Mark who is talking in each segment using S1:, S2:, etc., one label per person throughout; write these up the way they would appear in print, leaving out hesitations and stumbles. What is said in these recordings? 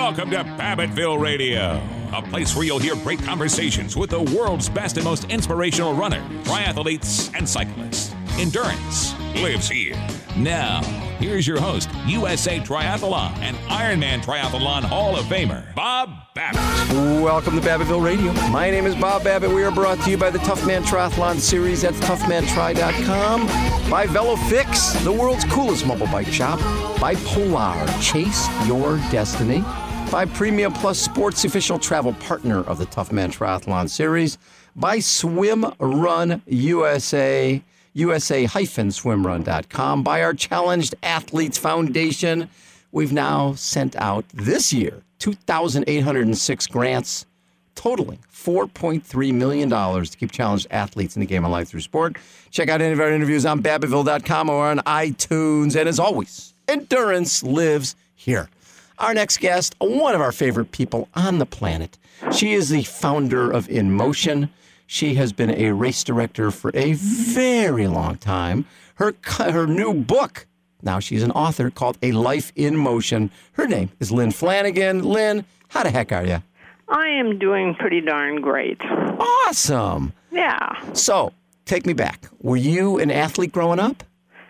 S1: Welcome to Babbittville Radio, a place where you'll hear great conversations with the world's best and most inspirational runners, triathletes, and cyclists. Endurance lives here. Now, here's your host, USA Triathlon and Ironman Triathlon Hall of Famer, Bob Babbitt.
S2: Welcome to Babbittville Radio. My name is Bob Babbitt. We are brought to you by the Toughman Triathlon Series at toughmantri.com, by VeloFix, the world's coolest mobile bike shop, by Polar, chase your destiny, by Premium Plus Sports, the official travel partner of the Toughman Triathlon Series, by Swim Run USA, USA-swimrun.com, by our Challenged Athletes Foundation. We've now sent out this year 2,806 grants, totaling $4.3 million to keep challenged athletes in the game of life through sport. Check out any of our interviews on Babbittville.com or on iTunes. And as always, endurance lives here. Our next guest, one of our favorite people on the planet. She is the founder of InMotion. She has been a race director for a very long time. Her new book, now she's an author, called A Life in Motion. Her name is Lynn Flanagan. Lynn, how the heck are you?
S3: I am doing pretty darn great.
S2: Awesome.
S3: Yeah.
S2: So, take me back. Were you an athlete growing up?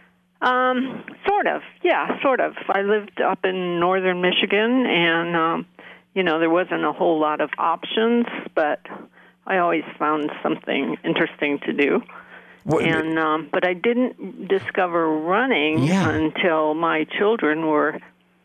S3: Sort of. Yeah, sort of. I lived up in northern Michigan, and, there wasn't a whole lot of options, but I always found something interesting to do. But I didn't discover running until my children were,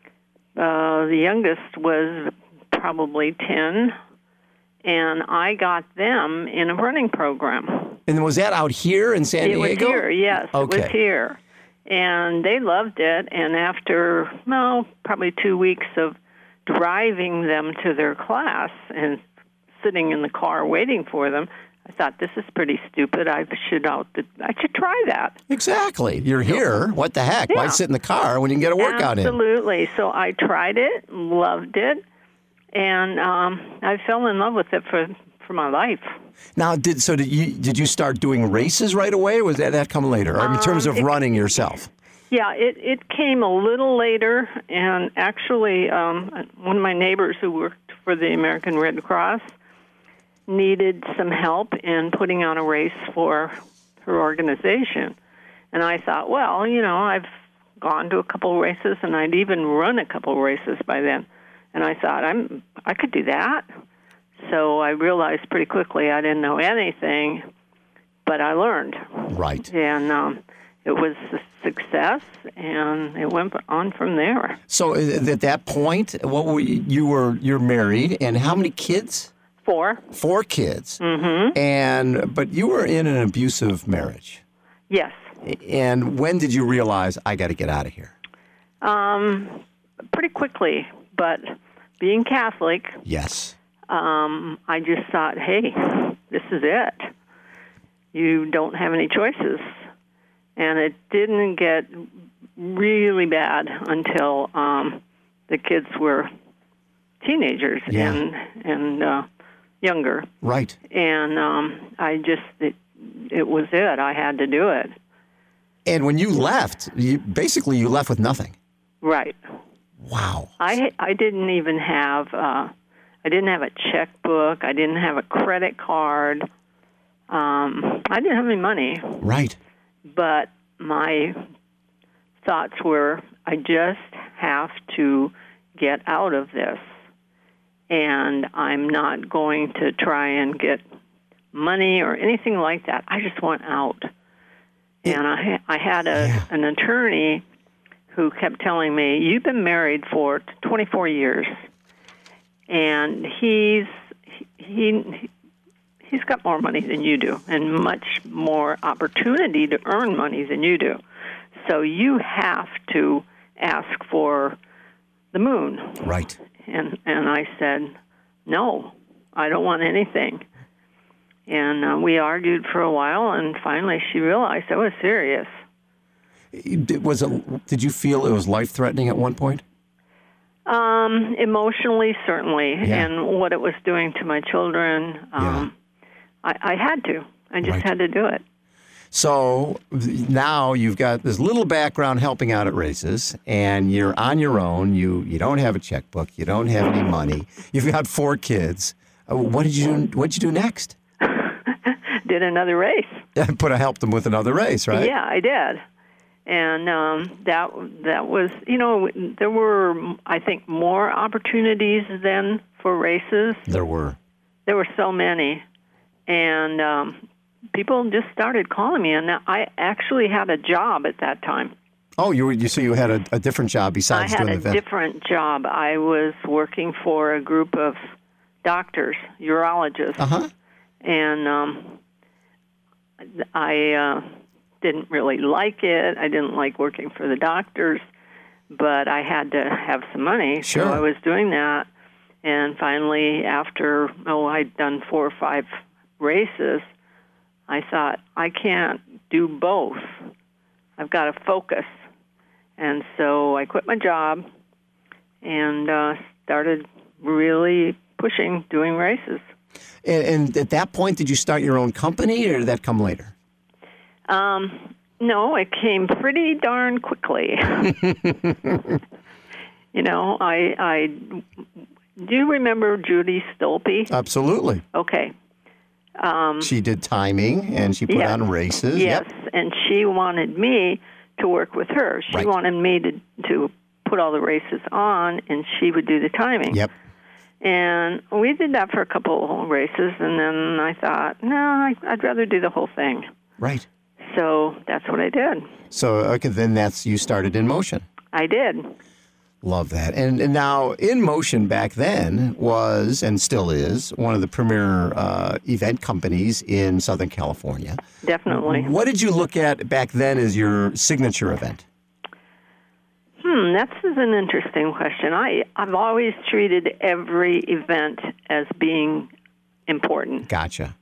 S3: the youngest was probably 10, and I got them in a running program.
S2: And was that out here in San Diego?
S3: It was here, yes.
S2: Okay.
S3: It was here. And they loved it, and after, probably 2 weeks of driving them to their class and sitting in the car waiting for them, I thought, this is pretty stupid. I should try that.
S2: Exactly. You're here. What the heck?
S3: Yeah.
S2: Why sit in the car when you can get a workout in?
S3: Absolutely. So I tried it, loved it, and I fell in love with it for my life.
S2: Now, did you start doing races right away, or was that come later, or in terms of running yourself?
S3: Yeah, it came a little later, and actually one of my neighbors who worked for the American Red Cross needed some help in putting on a race for her organization. And I thought, well, I've gone to a couple races, and I'd even run a couple races by then. And I thought, I could do that. So I realized pretty quickly I didn't know anything, but I learned.
S2: Right.
S3: And it was a success, and it went on from there.
S2: So at that point, you're married, and how many kids?
S3: 4.
S2: 4 kids.
S3: Mm-hmm.
S2: But you were in an abusive marriage.
S3: Yes.
S2: And when did you realize, I got to get out of here?
S3: Pretty quickly, but being Catholic,
S2: yes,
S3: I just thought, hey, this is it. You don't have any choices. And it didn't get really bad until the kids were teenagers and younger.
S2: Right.
S3: And it was it. I had to do it.
S2: And when you left, you left with nothing.
S3: Right.
S2: Wow.
S3: I didn't even have I didn't have a checkbook. I didn't have a credit card. I didn't have any money.
S2: Right.
S3: But my thoughts were, I just have to get out of this. And I'm not going to try and get money or anything like that. I just want out. And I had an attorney who kept telling me, you've been married for 24 years, and he's got more money than you do and much more opportunity to earn money than you do. So you have to ask for the moon.
S2: Right.
S3: And I said, no, I don't want anything. And we argued for a while, and finally she realized I was serious.
S2: Did you feel it was life-threatening at one point?
S3: Emotionally, certainly.
S2: Yeah.
S3: And what it was doing to my children, I had to. I just
S2: Right.
S3: had to do it.
S2: So now you've got this little background helping out at races, and you're on your own. You don't have a checkbook. You don't have any money. You've got 4 kids. What did you do next?
S3: Did another race.
S2: I helped them with another race, right?
S3: Yeah, I did. And that was, there were, I think, more opportunities then for races.
S2: There were
S3: so many. And people just started calling me, and I actually had a job at that time.
S2: Oh, you had a different job besides doing the event.
S3: I had a different job. I was working for a group of doctors, urologists, and I didn't really like it. I didn't like working for the doctors, but I had to have some money,
S2: Sure.
S3: so I was doing that. And finally, after I'd done 4 or 5 races, I thought, I can't do both. I've got to focus. And so I quit my job and started really pushing doing races.
S2: And at that point, did you start your own company, or did that come later?
S3: No, it came pretty darn quickly. I do you remember Judy Stolpe?
S2: Absolutely.
S3: Okay.
S2: She did timing, and she put on races.
S3: Yes,
S2: Yep.
S3: and she wanted me to work with her. She
S2: Right.
S3: wanted me to put all the races on, and she would do the timing.
S2: Yep.
S3: And we did that for a couple of races, and then I thought, no, I'd rather do the whole thing.
S2: Right.
S3: So that's what I did.
S2: So, okay, then you started In Motion.
S3: I did.
S2: Love that. And now, In Motion back then was, and still is, one of the premier event companies in Southern California.
S3: Definitely.
S2: What did you look at back then as your signature event?
S3: That's an interesting question. I've always treated every event as being important.
S2: Gotcha.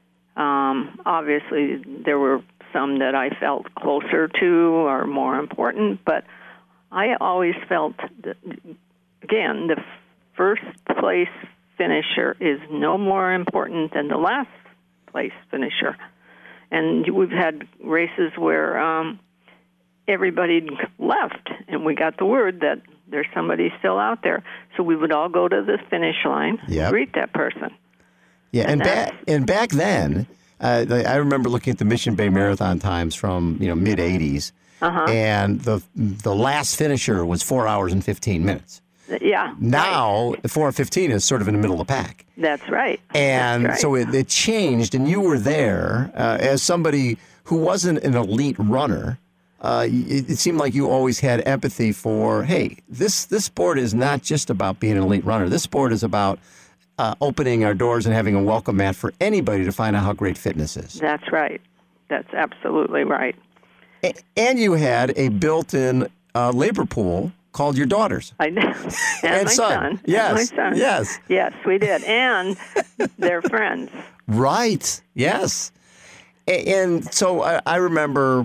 S3: Obviously, there were some that I felt closer to or more important, but I always felt that, again, the first place finisher is no more important than the last place finisher. And we've had races where everybody left, and we got the word that there's somebody still out there. So we would all go to the finish line,
S2: Yep.
S3: greet that person.
S2: Yeah, and back then, I remember looking at the Mission Bay Marathon times from mid '80s, and the last finisher was 4 hours and 15 minutes.
S3: Yeah.
S2: Now, 4:15 is sort of in the middle of the pack.
S3: That's right.
S2: And
S3: That's right.
S2: so it changed, and you were there as somebody who wasn't an elite runner. It seemed like you always had empathy for, hey, this sport is not just about being an elite runner. This sport is about opening our doors and having a welcome mat for anybody to find out how great fitness is.
S3: That's right. That's absolutely right.
S2: And you had a built-in labor pool called your daughters.
S3: And my son.
S2: Yes.
S3: And my son.
S2: Yes.
S3: Yes, we did. And their friends.
S2: Right. Yes. And so I remember,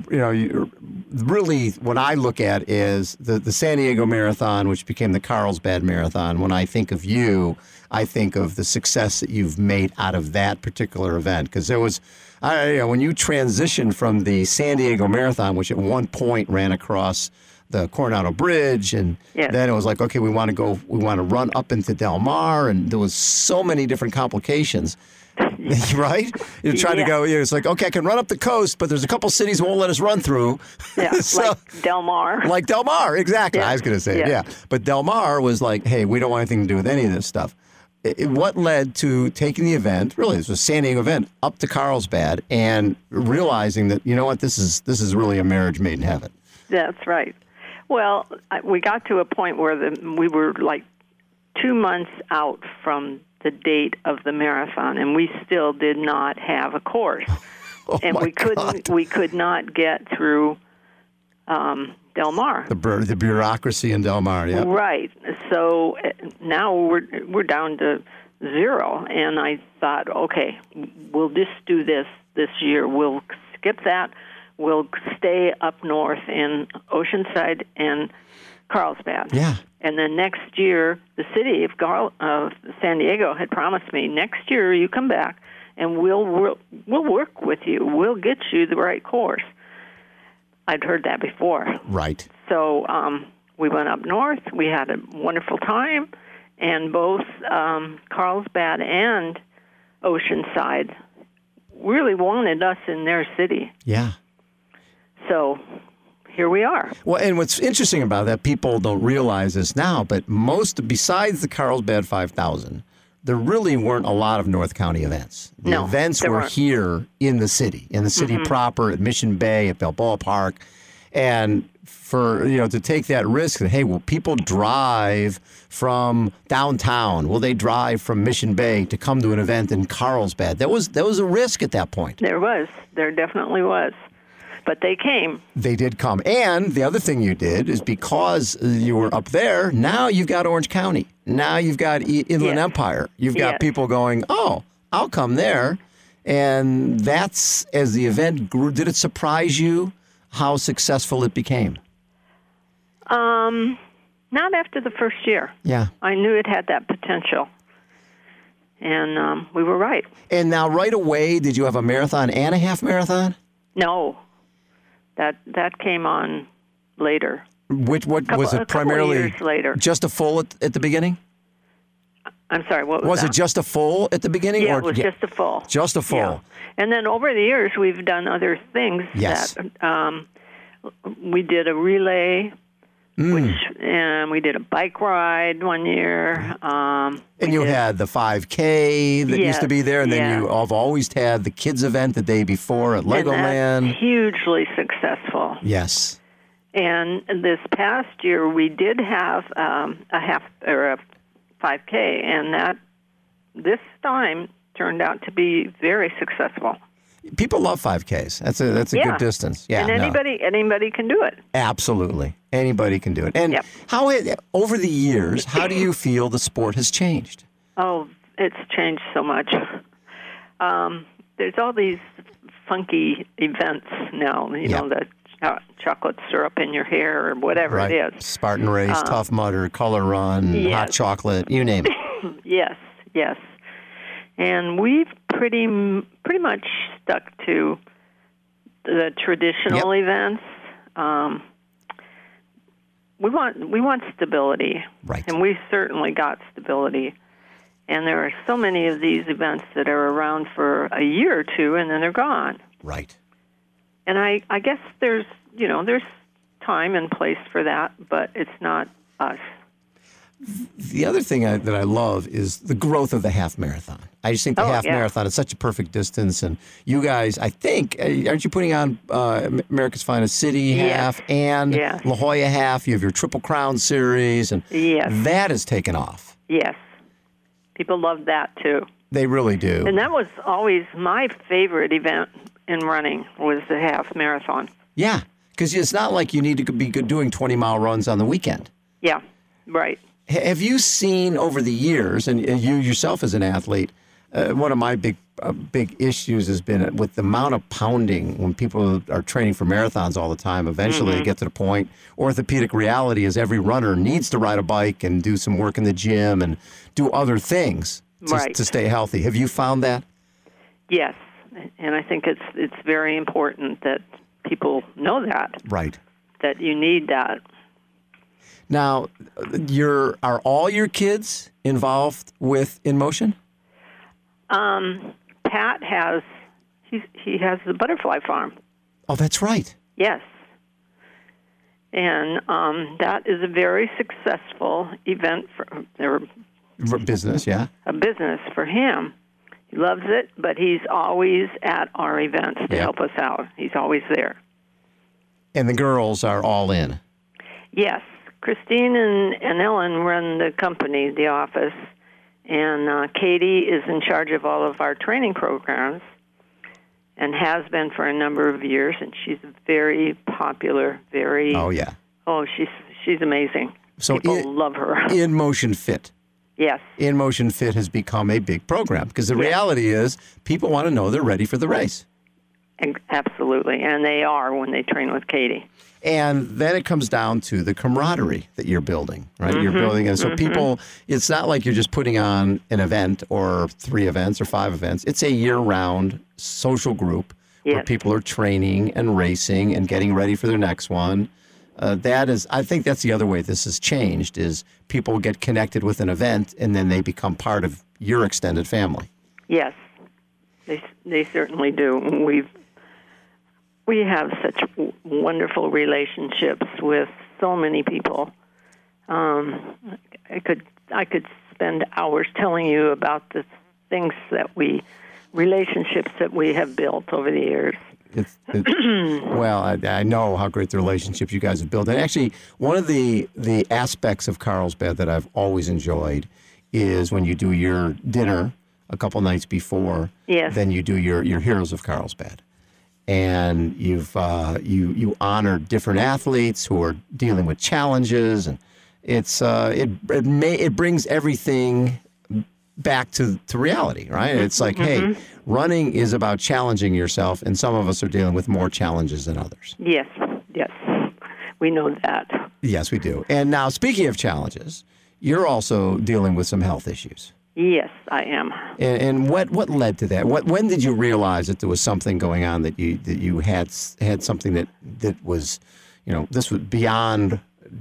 S2: really what I look at is the San Diego Marathon, which became the Carlsbad Marathon. When I think of you, I think of the success that you've made out of that particular event. Because there was, when you transitioned from the San Diego Marathon, which at one point ran across the Coronado Bridge, and then it was like, okay, we want to run up into Del Mar, and there was so many different complications. Right? You're trying to go, it's like, okay, I can run up the coast, but there's a couple cities won't let us run through.
S3: Yeah, like Del Mar.
S2: Like Del Mar, exactly.
S3: Yeah.
S2: I was going to say, yeah. But Del Mar was like, hey, we don't want anything to do with any of this stuff. What led to taking the event, really, this was a San Diego event, up to Carlsbad and realizing that, you know what, this is really a marriage made in heaven.
S3: That's right. Well, we got to a point where we were like 2 months out from the date of the marathon, and we still did not have a course. And we could not get through Del Mar.
S2: The bureaucracy in Del Mar, yeah.
S3: Right. So now we're down to 0, and I thought, okay, we'll just do this year. We'll skip that. We'll stay up north in Oceanside and Carlsbad.
S2: Yeah.
S3: And then next year, the city of San Diego had promised me, next year you come back and we'll work with you. We'll get you the right course. I'd heard that before.
S2: Right.
S3: So we went up north. We had a wonderful time, and both Carlsbad and Oceanside really wanted us in their city.
S2: Yeah.
S3: So here we are.
S2: Well, and what's interesting about that, people don't realize this now, but besides the Carlsbad 5000, there really weren't a lot of North County events. The events were here in the city proper, at Mission Bay, at Balboa Park. And for, to take that risk that, hey, will people drive from downtown? Will they drive from Mission Bay to come to an event in Carlsbad? That was a risk at that point.
S3: There definitely was. But they came. They
S2: did come. And the other thing you did is because you were up there, now you've got Orange County. Now you've got Inland Empire. You've got people going, oh, I'll come there. And that's, as the event grew, did it surprise you how successful it became?
S3: Not after the first year.
S2: Yeah.
S3: I knew it had that potential. And we were right.
S2: And now right away, did you have a marathon and a half marathon?
S3: No. That came on later.
S2: What was it primarily?
S3: Years later.
S2: Just a full at the beginning?
S3: I'm sorry, what was that?
S2: Was it just a full at the beginning?
S3: Yeah, it was just a full.
S2: Just a full.
S3: Yeah. And then over the years, we've done other things.
S2: Yes.
S3: That, we did a relay, and we did a bike ride one year.
S2: And you had the 5K that used to be there, and then you have always had the kids event the day before at Legoland.
S3: That's hugely successful.
S2: Yes.
S3: And this past year, we did have a half or a 5K, and that this time turned out to be very successful.
S2: People love 5Ks. That's a good distance. Yeah,
S3: and anybody can do it.
S2: Absolutely, anybody can do it. And how over the years, how do you feel the sport has changed?
S3: Oh, it's changed so much. There's all these funky events now. You know, the chocolate syrup in your hair or whatever it is.
S2: Spartan Race, Tough Mudder, Color Run, Hot Chocolate, you name it.
S3: Yes. And we've pretty much stuck to the traditional events. We want stability,
S2: right?
S3: And we certainly got stability. And there are so many of these events that are around for a year or two, and then they're gone.
S2: Right.
S3: And I guess there's time and place for that, but it's not us.
S2: The other thing that I love is the growth of the half marathon. I just think the half marathon is such a perfect distance. And you guys, I think, aren't you putting on America's Finest City half and La Jolla half? You have your Triple Crown series, and that has taken off.
S3: Yes. People love that, too.
S2: They really do.
S3: And that was always my favorite event in running, was the half marathon.
S2: Yeah, because it's not like you need to be doing 20-mile runs on the weekend.
S3: Yeah, right.
S2: Have you seen over the years, and you yourself as an athlete, one of my big issues has been with the amount of pounding when people are training for marathons all the time. Eventually they get to the point, orthopedic reality is every runner needs to ride a bike and do some work in the gym and do other things to stay healthy. Have you found that?
S3: Yes, and I think it's very important that people know that.
S2: Right.
S3: That you need that.
S2: Now, are all your kids involved with InMotion?
S3: Pat has he has the butterfly farm.
S2: Oh, that's right.
S3: Yes, and that is a very successful event for
S2: business. Yeah,
S3: a business for him. He loves it, but he's always at our events to help us out. He's always there.
S2: And the girls are all in.
S3: Yes. Christine and Ellen run the company, the office, and Katie is in charge of all of our training programs and has been for a number of years, and she's very popular, she's amazing.
S2: So
S3: people love her.
S2: InMotion Fit.
S3: Yes.
S2: InMotion Fit has become a big program because the reality is people want to know they're ready for the race.
S3: Absolutely, and they are when they train with Katie.
S2: And then it comes down to the camaraderie that you're building, right? You're building, and so people, it's not like you're just putting on an event or 3 events or 5 events. It's a year-round social group where people are training and racing and getting ready for their next one. I think that's the other way this has changed, is people get connected with an event and then they become part of your extended family.
S3: Yes, they certainly do. We have such wonderful relationships with so many people. I could spend hours telling you about the relationships that we have built over the years.
S2: Well, I know how great the relationships you guys have built. And actually, one of the aspects of Carlsbad that I've always enjoyed is when you do your dinner a couple nights before, then you do your Heroes of Carlsbad. And you've you honor different athletes who are dealing with challenges, and it brings everything back to reality, right? It's like, hey, running is about challenging yourself, and some of us are dealing with more challenges than others.
S3: Yes, we know that.
S2: Yes, we do. And now, speaking of challenges, you're also dealing with some health issues.
S3: Yes, I am.
S2: And what led to that? When did you realize that there was something going on, that you had something that was, this was beyond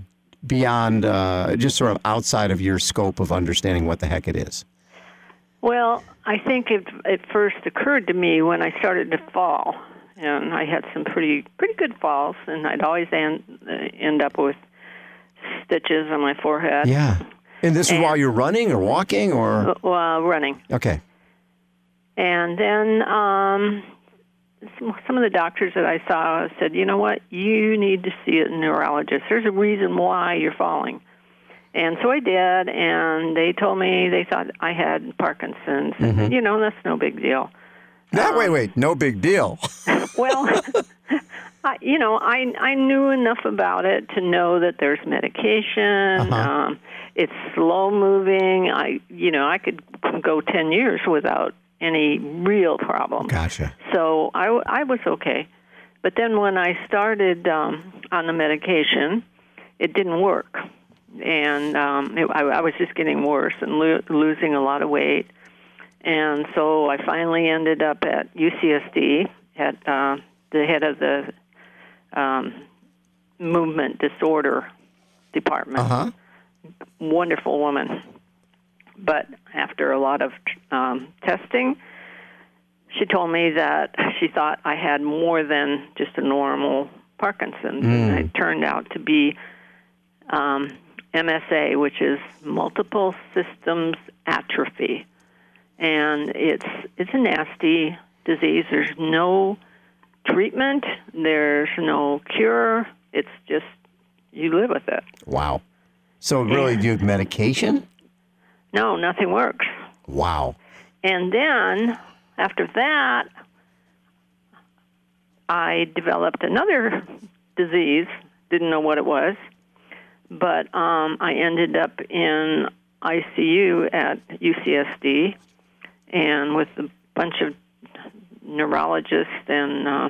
S2: just sort of outside of your scope of understanding what the heck it is?
S3: Well, I think it first occurred to me when I started to fall, and I had some pretty good falls, and I'd always end up with stitches on my forehead.
S2: Yeah. And this is while you're running or walking or?
S3: Running.
S2: Okay.
S3: And then some of the doctors that I saw said, you know what, you need to see a neurologist. There's a reason why you're falling. And so I did, and they told me they thought I had Parkinson's. And, that's no big deal.
S2: Wait, no big deal.
S3: Well, I knew enough about it to know that there's medication. It's slow moving. I could go 10 years without any real problem.
S2: Gotcha.
S3: So I was okay. But then when I started on the medication, it didn't work. And I was just getting worse and losing a lot of weight. And so I finally ended up at UCSD at the head of the movement disorder department. Wonderful woman. But after a lot of testing, she told me that she thought I had more than just a normal Parkinson's. And it turned out to be MSA, which is multiple systems atrophy. And it's a nasty disease. There's no treatment. There's no cure. It's just you live with it.
S2: Wow. So really, do you have medication?
S3: No, nothing works.
S2: Wow.
S3: And then, after that, I developed another disease, didn't know what it was, but I ended up in ICU at UCSD, and with a bunch of neurologists and a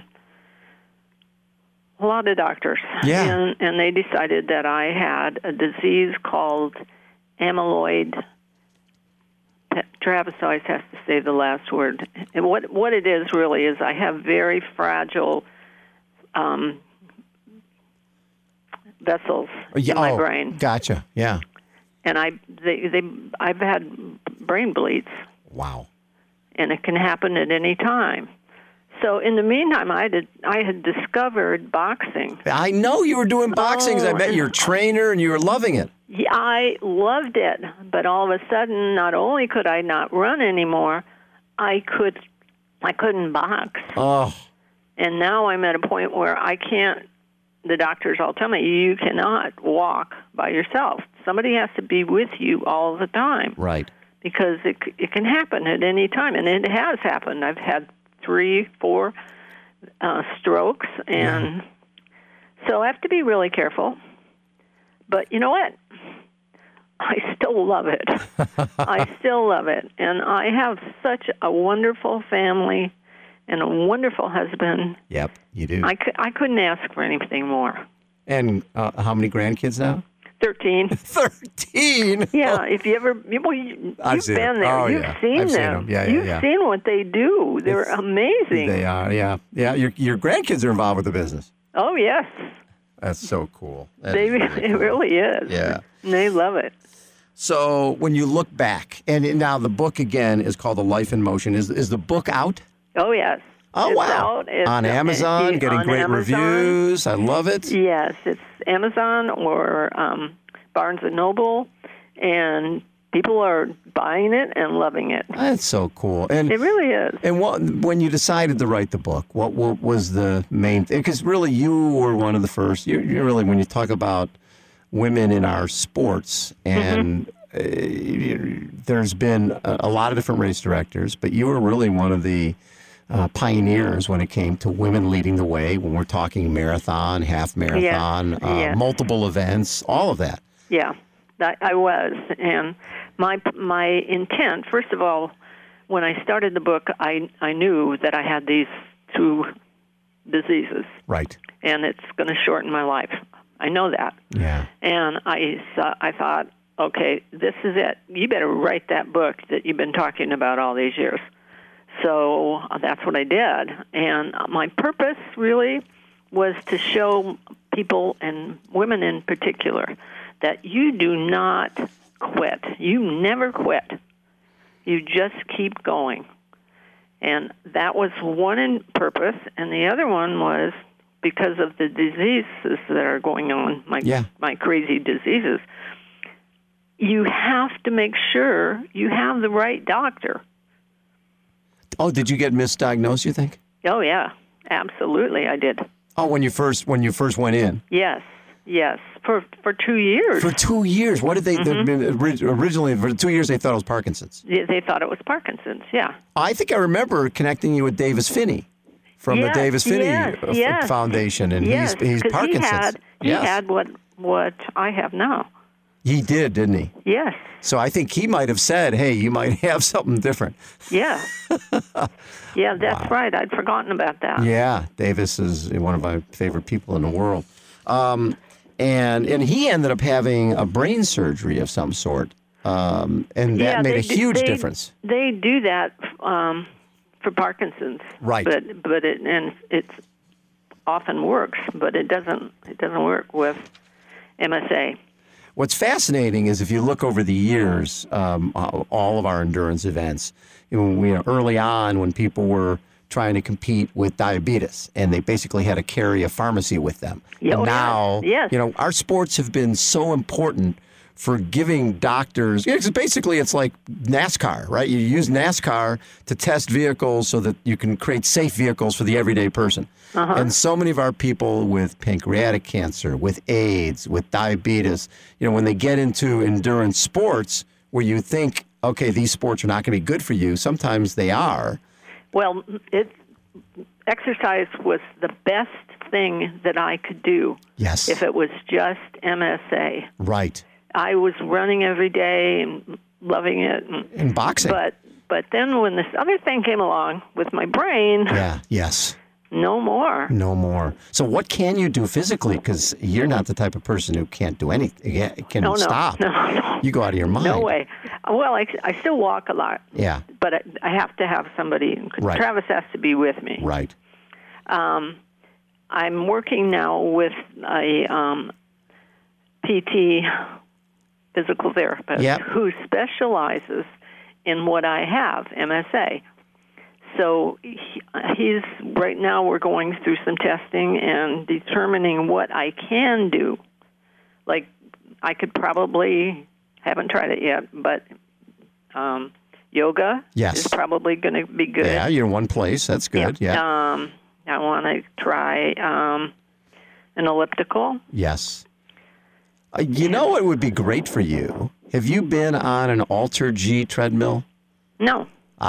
S3: lot of doctors.
S2: Yeah.
S3: And they decided that I had a disease called amyloid. Travis always has to say the last word. And what it is really is I have very fragile vessels in my brain.
S2: Gotcha. Yeah.
S3: And I've had brain bleeds.
S2: Wow.
S3: And it can happen at any time. So in the meantime, I had discovered boxing.
S2: I know you were doing boxing. I met your trainer, and you were loving it.
S3: Yeah, I loved it. But all of a sudden, not only could I not run anymore, I couldn't box.
S2: Oh.
S3: And now I'm at a point where I can't. The doctors all tell me you cannot walk by yourself. Somebody has to be with you all the time.
S2: Right.
S3: Because it can happen at any time, and it has happened. I've had 3-4 strokes, and so I have to be really careful. But you know what? I still love it. I still love it, and I have such a wonderful family and a wonderful husband.
S2: Yep, you do.
S3: I couldn't ask for anything more.
S2: And how many grandkids now?
S3: 13.
S2: 13?
S3: Yeah, if you ever, you've been there.
S2: Oh,
S3: You've seen
S2: I've
S3: them.
S2: seen them. Yeah,
S3: You've seen what they do. They're amazing.
S2: They are, yeah. Yeah, your grandkids are involved with the business.
S3: Oh, yes.
S2: That's so cool. That
S3: It
S2: is really cool.
S3: really is.
S2: Yeah.
S3: And they love it.
S2: So when you look back, and now the book again is called The Life in Motion. Is the book out?
S3: Oh, yes.
S2: Oh,
S3: It's
S2: wow.
S3: out. It's
S2: on Amazon, getting
S3: on
S2: great
S3: Amazon.
S2: reviews. I love it.
S3: Yes, it's Amazon or Barnes & Noble, and people are buying it and loving it.
S2: That's so cool. And
S3: It really is.
S2: And when you decided to write the book, what was the main thing? Because really, you were one of the first. You really, when you talk about women in our sports, and there's been a lot of different race directors, but you were really one of the pioneers when it came to women leading the way. When we're talking marathon, half marathon,
S3: Yes.
S2: multiple events, all of that.
S3: Yeah, I was. And my intent, first of all, when I started the book, I knew that I had these 2 diseases.
S2: Right.
S3: And it's going to shorten my life. I know that.
S2: Yeah.
S3: And I thought, okay, this is it. You better write that book that you've been talking about all these years. So that's what I did. And my purpose really was to show people, and women in particular, that you do not quit. You never quit. You just keep going. And that was one purpose. And the other one was because of the diseases that are going on, my crazy diseases, you have to make sure you have the right doctor.
S2: Oh, did you get misdiagnosed, you think?
S3: Oh, yeah, absolutely, I did.
S2: Oh, when you first went in?
S3: Yes, for 2 years.
S2: For 2 years? What did they, originally, for 2 years, they thought it was Parkinson's.
S3: They thought it was Parkinson's, yeah.
S2: I think I remember connecting you with Davis Finney from the Davis Finney Foundation, and he's Parkinson's.
S3: He had what I have now.
S2: He did, didn't he?
S3: Yes.
S2: So I think he might have said, hey, you might have something different.
S3: Yeah. Yeah, that's right. I'd forgotten about that.
S2: Yeah, Davis is one of my favorite people in the world. And he ended up having a brain surgery of some sort, and that made a huge difference.
S3: They do that for Parkinson's.
S2: Right.
S3: But it often works, but it doesn't work with MSA.
S2: What's fascinating is if you look over the years, all of our endurance events, early on when people were trying to compete with diabetes, and they basically had to carry a pharmacy with them.
S3: Yeah,
S2: and now, our sports have been so important for giving doctors, because basically it's like NASCAR, right? You use NASCAR to test vehicles so that you can create safe vehicles for the everyday person. Uh-huh. And so many of our people with pancreatic cancer, with AIDS, with diabetes, when they get into endurance sports where you think, okay, these sports are not going to be good for you, sometimes they are.
S3: Well, exercise was the best thing that I could do.
S2: Yes.
S3: If it was just MSA.
S2: Right.
S3: I was running every day and loving it.
S2: And boxing.
S3: But then when this other thing came along with my brain.
S2: Yeah, yes.
S3: No more.
S2: No more. So what can you do physically? Because you're not the type of person who can't do anything. Can stop.
S3: No.
S2: You go out of your mind.
S3: No way. Well, I still walk a lot.
S2: Yeah.
S3: But I have to have somebody.
S2: Right.
S3: Travis has to be with me.
S2: Right.
S3: I'm working now with a PT physical therapist who specializes in what I have, MSA. So he's right now we're going through some testing and determining what I can do. Like I could probably, haven't tried it yet, but yoga is probably going to be good.
S2: Yeah, you're in one place. That's good. Yeah.
S3: I want to try an elliptical.
S2: Yes. You know what would be great for you? Have you been on an Alter G treadmill?
S3: No.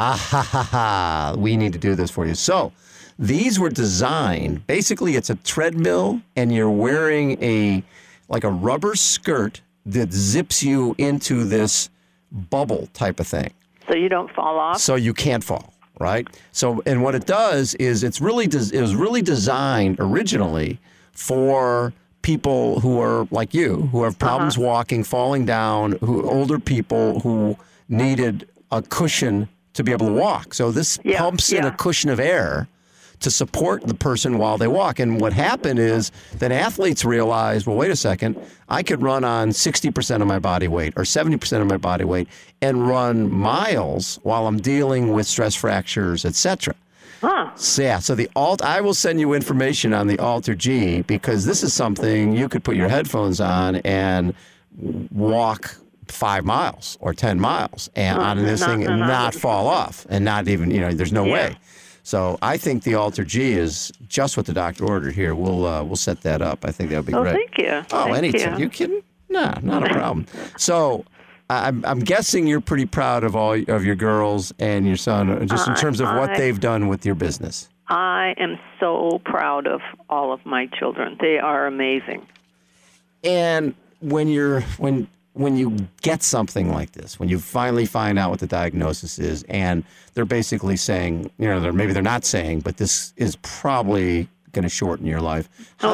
S2: We need to do this for you. So these were designed, basically it's a treadmill and you're wearing a rubber skirt that zips you into this bubble type of thing.
S3: So you don't fall off?
S2: So you can't fall. right? So, and what it does is it was really designed originally for people who are like you, who have problems walking, falling down, older people who needed a cushion to be able to walk. So this pumps in a cushion of air to support the person while they walk. And what happened is that athletes realized, well, wait a second, I could run on 60% of my body weight or 70% of my body weight and run miles while I'm dealing with stress fractures, etc. So the I will send you information on the Alter G, because this is something you could put your headphones on and walk 5 miles or 10 miles and on this thing and not fall off and not even, there's no way. So I think the Alter G is just what the doctor ordered here. We'll set that up. I think that would be great.
S3: Thank you.
S2: Oh, anytime. You kidding? No, not a problem. So I'm guessing you're pretty proud of all of your girls and your son, just in terms of what they've done with your business.
S3: I am so proud of all of my children. They are amazing.
S2: And when you get something like this, when you finally find out what the diagnosis is, and they're basically saying, maybe they're not saying, but this is probably going to shorten your life.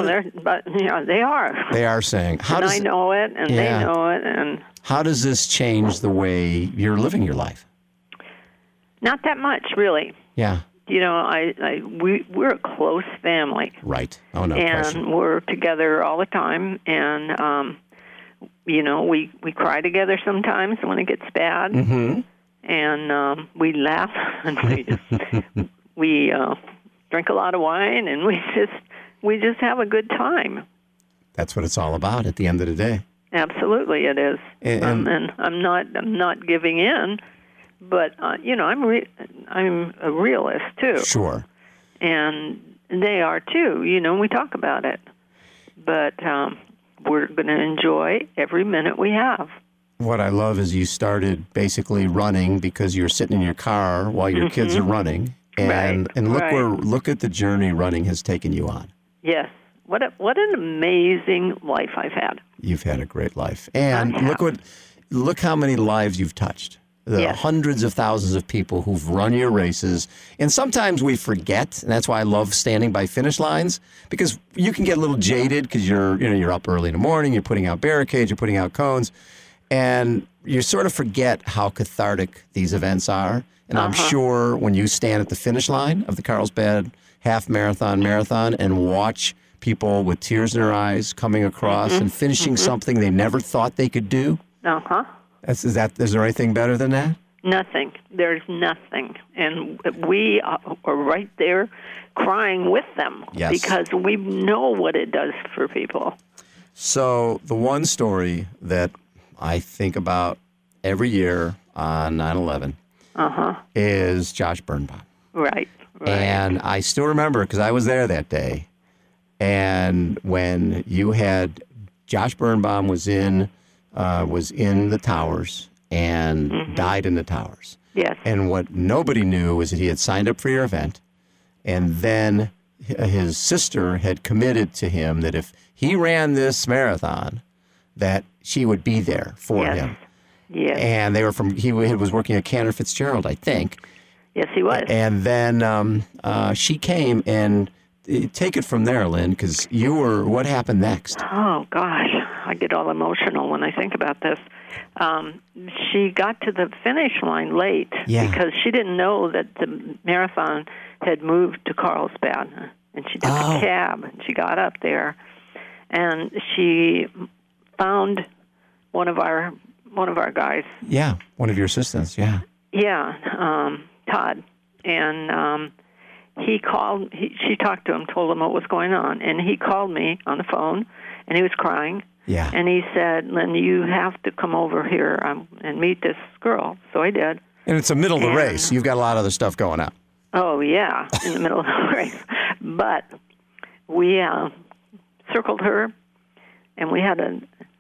S3: They are.
S2: They are saying.
S3: I know it, and they know it, and.
S2: How does this change the way you're living your life?
S3: Not that much, really.
S2: Yeah.
S3: We're a close family.
S2: Right. Oh, no
S3: and
S2: question.
S3: We're together all the time, and we cry together sometimes when it gets bad, and we laugh, and we drink a lot of wine, and we just have a good time. That's what it's all about at the end of the day. Absolutely, it is. And I'm not giving in, but I'm a realist too. Sure. And they are too. We talk about it, but we're going to enjoy every minute we have. What I love is you started basically running because you're sitting in your car while your kids are running, and look at the journey running has taken you on. Yes. What an amazing life I've had. You've had a great life. And look how many lives you've touched. The hundreds of thousands of people who've run your races. And sometimes we forget, and that's why I love standing by finish lines, because you can get a little jaded because you're up early in the morning, you're putting out barricades, you're putting out cones, and you sort of forget how cathartic these events are. And I'm sure when you stand at the finish line of the Carlsbad half marathon and watch people with tears in their eyes coming across and finishing something they never thought they could do. Is there anything better than that? Nothing. There's nothing. And we are right there crying with them because we know what it does for people. So the one story that I think about every year on 9/11 is Josh Birnbaum. Right. And I still remember because I was there that day. And when you had Josh Birnbaum was in the towers and died in the towers. Yes. And what nobody knew was that he had signed up for your event, and then his sister had committed to him that if he ran this marathon, that she would be there for him. Yes. And he was working at Cantor Fitzgerald, I think. Yes, he was. And then she came and. Take it from there, Lynn, because what happened next? Oh, gosh. I get all emotional when I think about this. She got to the finish line late because she didn't know that the marathon had moved to Carlsbad. And she took a cab, and she got up there, and she found one of our guys. Yeah, one of your assistants, yeah. Yeah, Todd. And he called, she talked to him, told him what was going on, and he called me on the phone, and he was crying. Yeah. And he said, Lynn, you have to come over here and meet this girl. So I did. And it's the middle of the race. You've got a lot of other stuff going on. Oh, yeah, in the middle of the race. But we circled her, and we had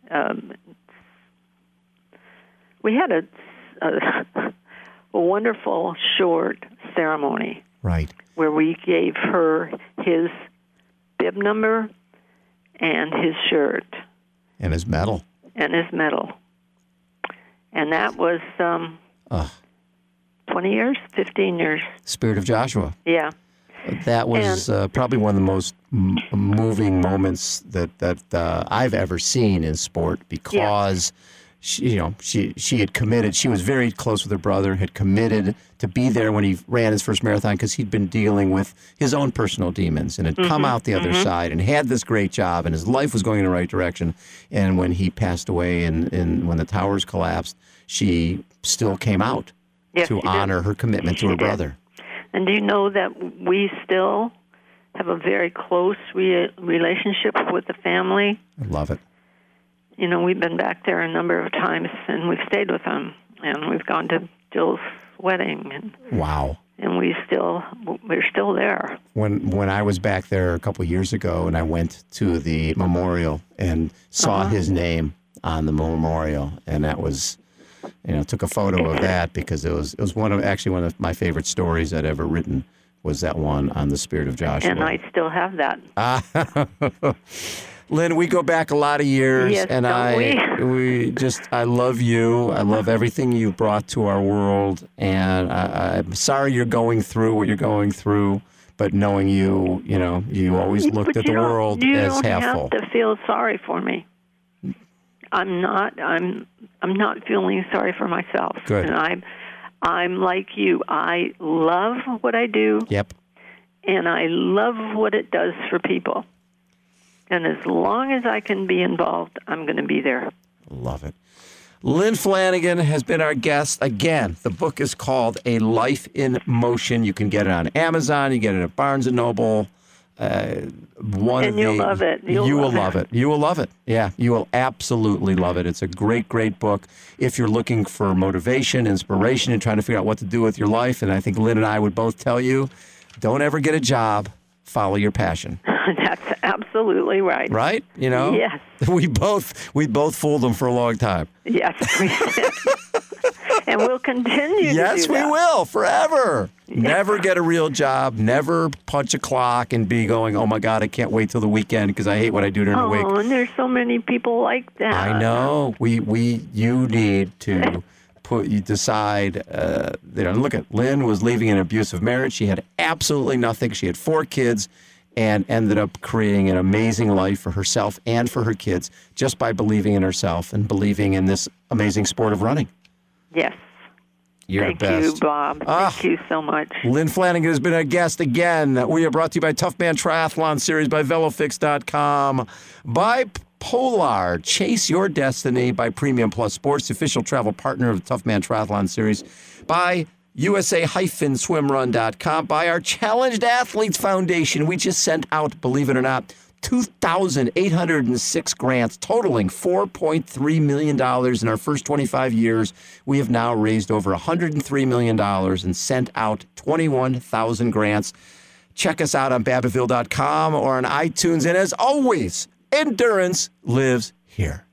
S3: a wonderful short ceremony. Right. Where we gave her his bib number and his shirt. And his medal. And that was 20 years, 15 years.
S2: Spirit of Joshua.
S3: Yeah.
S2: That was probably one of the most moving moments that I've ever seen in sport because she had committed. She was very close with her brother, had committed to be there when he ran his first marathon because he'd been dealing with his own personal demons and had come out the other side and had this great job and his life was going in the right direction. And when he passed away and when the towers collapsed, she still came out to honor her commitment to her brother.
S3: And do you know that we still have a very close relationship with the family?
S2: I love it.
S3: You know, we've been back there a number of times, and we've stayed with them, and we've gone to Jill's wedding. And,
S2: wow.
S3: And we're still there.
S2: When I was back there a couple of years ago, and I went to the memorial and saw his name on the memorial, and that was... took a photo of that because it was one of my favorite stories I'd ever written was that one on the Spirit of Joshua.
S3: And I still have that.
S2: Lynn, we go back a lot of years,
S3: yes,
S2: and I love you. I love everything you brought to our world, and I'm sorry you're going through what you're going through. But knowing you, you always looked at the world as half full. You don't
S3: have to feel sorry for me. I'm not feeling sorry for myself.
S2: Good.
S3: And I'm like you. I love what I do.
S2: Yep.
S3: And I love what it does for people. And as long as I can be involved, I'm going to be there.
S2: Love it. Lynn Flanagan has been our guest. Again, the book is called A Life in Motion. You can get it on Amazon. You get it at Barnes & Noble.
S3: You'll love it.
S2: You will love it. You will love it. Yeah, you will absolutely love it. It's a great, great book. If you're looking for motivation, inspiration, and trying to figure out what to do with your life, and I think Lynn and I would both tell you, don't ever get a job. Follow your passion.
S3: That's absolutely right.
S2: Right? Yes. We both fooled them for a long time.
S3: Yes, we did. And we'll continue to do that.
S2: Yes, we will, forever. Yeah. Never get a real job, never punch a clock and be going, oh, my God, I can't wait till the weekend because I hate what I do during the week.
S3: Oh, and there's so many people like that.
S2: I know. You need to decide, look at Lynn was leaving an abusive marriage. She had absolutely nothing. She had 4 kids and ended up creating an amazing life for herself and for her kids just by believing in herself and believing in this amazing sport of running.
S3: Yes.
S2: You're
S3: Thank
S2: the best.
S3: you, Bob. Thank you so much.
S2: Lynn Flanagan has been our guest again. We are brought to you by Tough Man Triathlon Series, by VeloFix.com, by Polar, Chase Your Destiny, by Premium Plus Sports, the official travel partner of the Tough Man Triathlon Series, by USA-swimrun.com, by our Challenged Athletes Foundation. We just sent out, believe it or not, 2,806 grants totaling $4.3 million in our first 25 years. We have now raised over $103 million and sent out 21,000 grants. Check us out on Babbittville.com or on iTunes. And as always, endurance lives here.